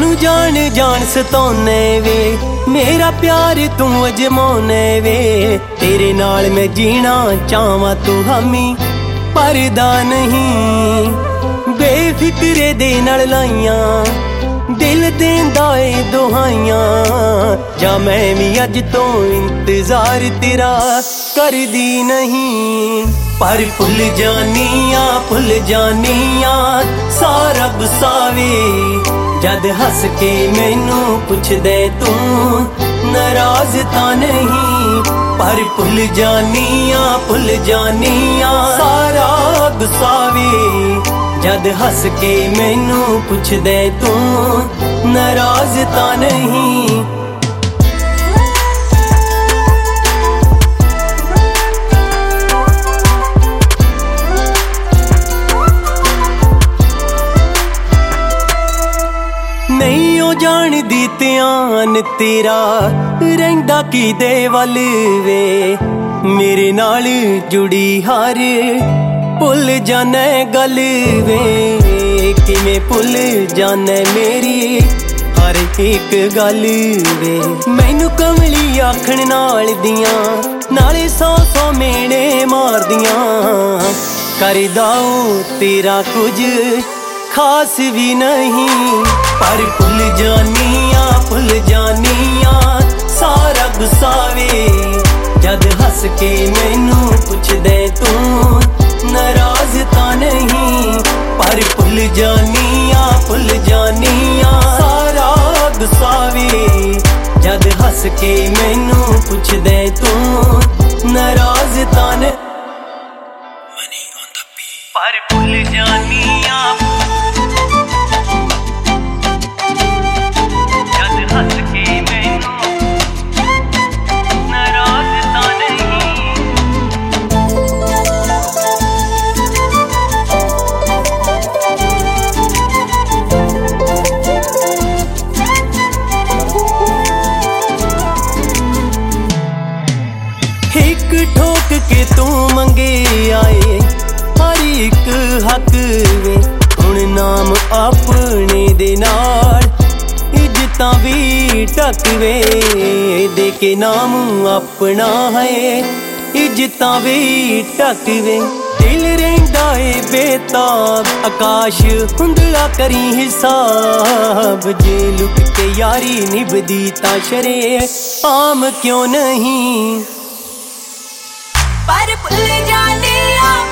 सानू जान जान सताउने वे, मेरा प्यार तू अजमाउने वे। तेरे नाल मैं जीना चाहवां तू हामी परदा नहीं, बेफिक्रे दे नाल लाइयां दिल देंदा ए दुहाइयां। जा मैं भी अज तो इंतजार तेरा करदी नहीं, पर भुल जानिया सारा गुस्सावे। जद हस के मैनू पुछदे तू नाराज तां नहीं, पर भुल जानिया सारा गुस्सावे। जद हस के मैनू पुछदे तू नाराज तां नहीं। नहीं ओ जाणदी ध्यान तेरा रहिंदा किदे वल वे, मेरे नाल जुड़ी हर भुल जाने गल वे। किवें भुल जाने मेरी हर एक गल वे। मैनू कमली आखण नाल दियां नाले सौ मेने मारदियां, करदा तेरा कुछ खास भी नहीं, पर भुल जानिया सारा गुस्सावे। जद हस के मैनू पुछदे तू नाराज तां नहीं, पर भुल जानिया सारा गुस्सावे। जद हस के मैनू पुछदे तू नाराज तां नहीं, पर भुल जानिया जद हस के मैनू नाराज तां नहीं। एक ठोक के तू मंगे आए हर एक हक वे, हुण नाम अपने दे नाल इज्जतां भी टकवे। दे के नाम अपना है इज्जतां भी टकवे। दिल रहिंदा ए बेताब आकाश हुंदड़ा करी हिसाब, जे लुट के यारी निभदी तां शरे आम क्यों नहीं, पर भुल जानिया